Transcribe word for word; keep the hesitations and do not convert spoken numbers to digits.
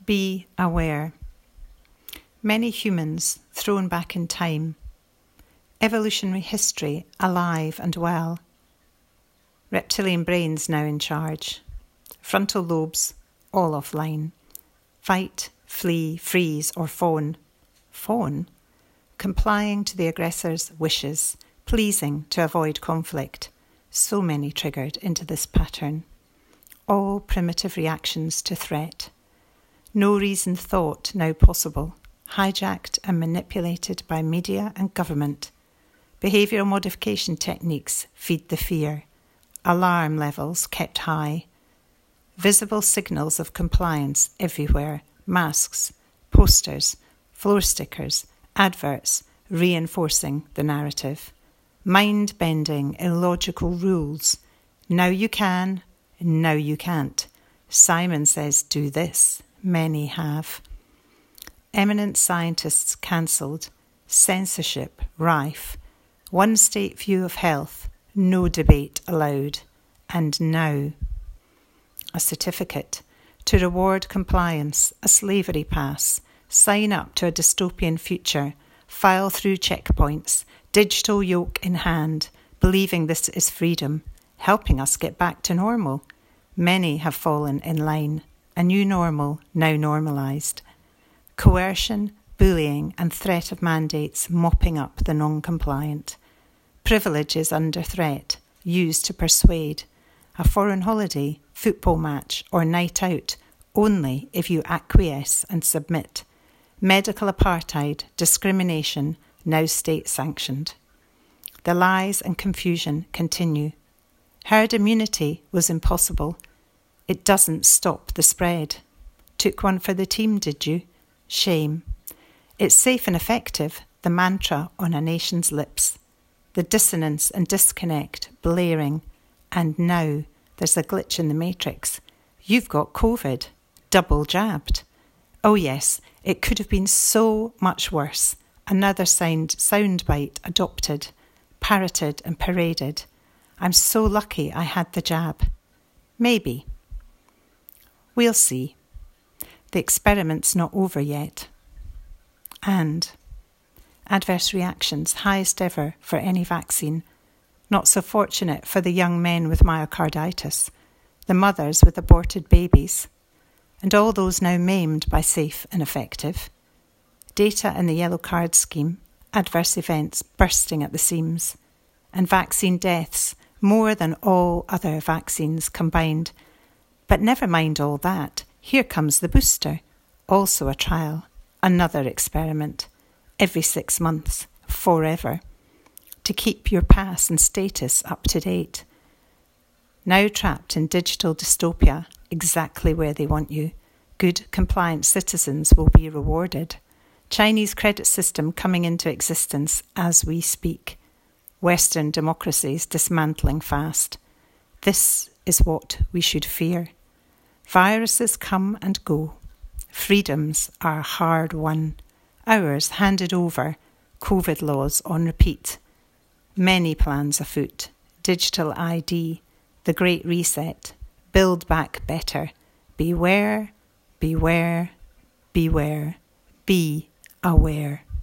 Be aware. Many humans thrown back in time. Evolutionary history alive and well. Reptilian brains now in charge. Frontal lobes all offline. Fight, flee, freeze or fawn. Fawn? Complying to the aggressor's wishes. Pleasing to avoid conflict. So many triggered into this pattern. All primitive reactions to threat. No reasoned thought now possible, hijacked and manipulated by media and government. Behavioural modification techniques feed the fear. Alarm levels kept high. Visible signals of compliance everywhere. Masks, posters, floor stickers, adverts, reinforcing the narrative. Mind-bending, illogical rules. Now you can, now you can't. Simon says do this. Many have. Eminent scientists cancelled. Censorship rife. One state view of health. No debate allowed. And now. A certificate. To reward compliance. A slavery pass. Sign up to a dystopian future. File through checkpoints. Digital yoke in hand. Believing this is freedom. Helping us get back to normal. Many have fallen in line. A new normal, now normalised. Coercion, bullying and threat of mandates mopping up the non-compliant. Privileges under threat, used to persuade. A foreign holiday, football match or night out, only if you acquiesce and submit. Medical apartheid, discrimination, now state-sanctioned. The lies and confusion continue. Herd immunity was impossible. It doesn't stop the spread. Took one for the team, did you? Shame. It's safe and effective, the mantra on a nation's lips. The dissonance and disconnect blaring. And now there's a glitch in the matrix. You've got COVID, double jabbed. Oh yes, it could have been so much worse. Another sound soundbite adopted, parroted and paraded. I'm so lucky I had the jab. Maybe. We'll see. The experiment's not over yet. And adverse reactions, highest ever for any vaccine. Not so fortunate for the young men with myocarditis, the mothers with aborted babies, and all those now maimed by safe and effective. Data in the yellow card scheme, adverse events bursting at the seams, and vaccine deaths more than all other vaccines combined. But never mind all that, here comes the booster, also a trial, another experiment, every six months, forever, to keep your pass and status up to date. Now trapped in digital dystopia, exactly where they want you, good, compliant citizens will be rewarded. Chinese credit system coming into existence as we speak. Western democracies dismantling fast. This is what we should fear. Viruses come and go. Freedoms are hard won. Ours handed over. COVID laws on repeat. Many plans afoot. Digital I D. The Great Reset. Build back better. Beware, beware, beware. Be aware.